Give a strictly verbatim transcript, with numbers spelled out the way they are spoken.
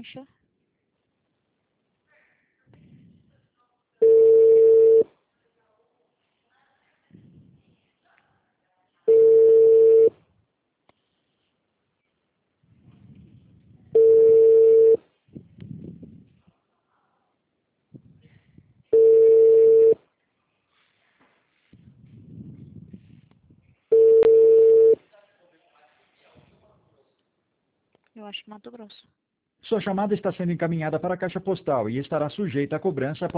Caixa. Eu acho que Mato Grosso. Sua chamada está sendo encaminhada para a caixa postal e estará sujeita a cobrança